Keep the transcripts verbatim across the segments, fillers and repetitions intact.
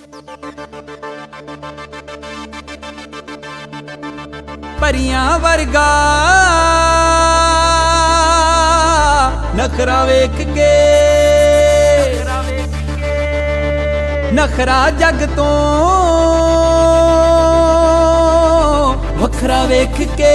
परियां वर्गा नखरा वेख के, नखरा जग तो वखरा वेख के।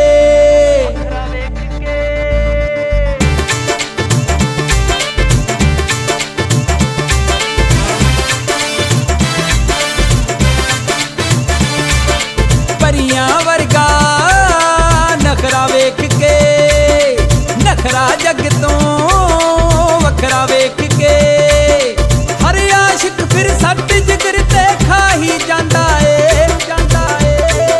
परियां वर्गा नखरा वेख के, नखरा जग तो वखरा वेख के। हर आशिक फिर सट जिगर ते खा ही जांदा ए, जांदा ए।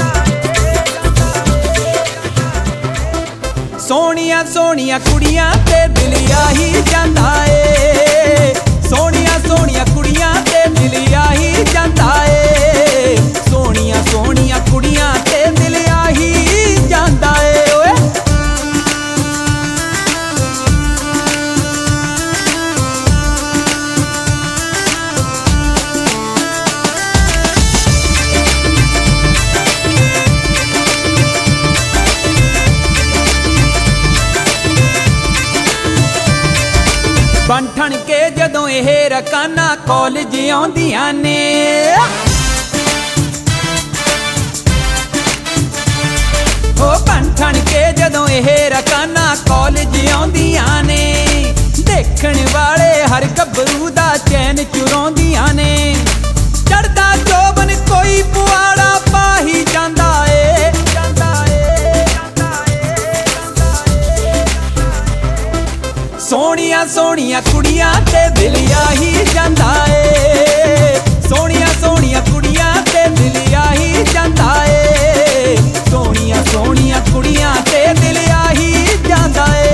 सोहणियां सोहणियां कुड़ियां ते दिल आही जांदा ए, सोहणियां सोहणियां कुड़ियां ते दिल आही जांदा ए। सोहणियां सोहणियां कुड़ियां ते दिल आही जांदा ए ओए। बन ठन के जदों एह रकाना कॉलेज आउंदियां ने, हो बन ठन के जदों एह रकाना कॉलेज आउंदियां ने। देखण वाले हर गभरू दा चैन चुराउंदियां ने। चढ़दा चोबन कोई पुआड़ा पा ही जांदा ए, जांदा ए, जांदा ए, जांदा ए। सोहणियां सोहणियां कुड़ियां ते दिल आही जांदा ए, सोहणियां सोहणियां कुड़ियां ते दिल आही जांदा ए। सोहणियां सोहणियां कुड़ियां ते दिल आही जांदा ए।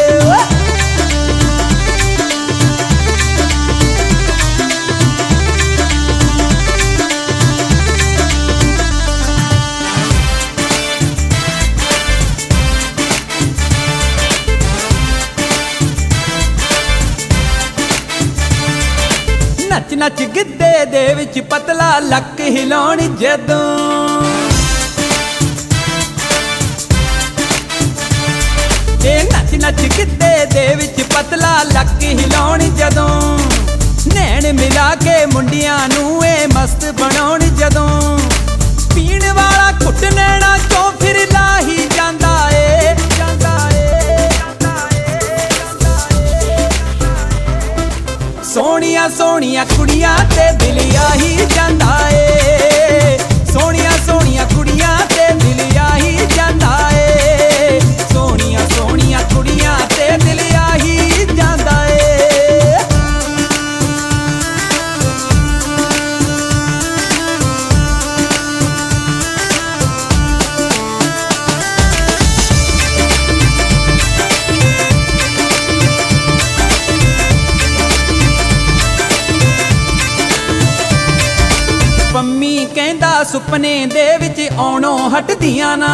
नच नच गिद्धे दे विच पतला लक हिलाउण जदों, ए नच नच गिद्धे दे विच पतला लक हिलाउण जदों। नैन मिला के मुंडियां नूं ए मस्त बनाउण जदों। पीण वाला घुट नैना चों फिर लाही जांदा ए, जांदा ए, जांदा ए, जांदा ए। सोहणियां सोहणियां कुड़ियां ते दिल आही जांदा ए, सोहणियां सोहणियां कुड़ियां ते दिल आही जांदा ए। सोहणियां सोहणियां कुड़ियां ते दिल आही जांदा ए। ਪੰਮੀ ਕਹਿੰਦਾ ਸੁਪਨੇ ਦੇ ਵਿੱਚ ਆਉਣੋਂ ਹਟਦੀਆਂ ਨਾ,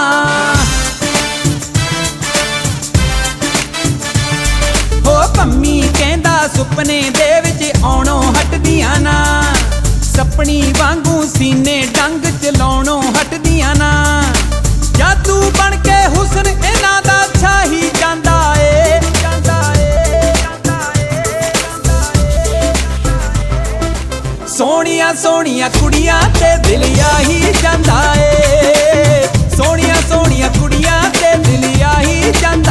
ਹੋ ਪੰਮੀ ਕਹਿੰਦਾ ਸੁਪਨੇ ਦੇ ਵਿੱਚ ਆਉਣੋਂ ਹਟਦੀਆਂ ਨਾ। ਸਪਣੀ ਵਾਂਗੂ ਸੀਨੇ ਡੰਗ ਚਲਾਉਣੋਂ ਹਟਦੀਆਂ ਨਾ। ਜਾਦੂ ਬਣ ਕੇ ਹੁਸਨ ਇਹਨਾਂ ਦਾ ਛਾਹੀ ਜਾਂਦਾ ਏ, ਜਾਂਦਾ ਏ, ਜਾਂਦਾ ਏ, ਜਾਂਦਾ ਏ। सोहणियां सोहणियां कुड़ियां ते दिल आही जांदा ए, सोहणियां सोहणियां कुड़ियां ते दिल आही जांदा।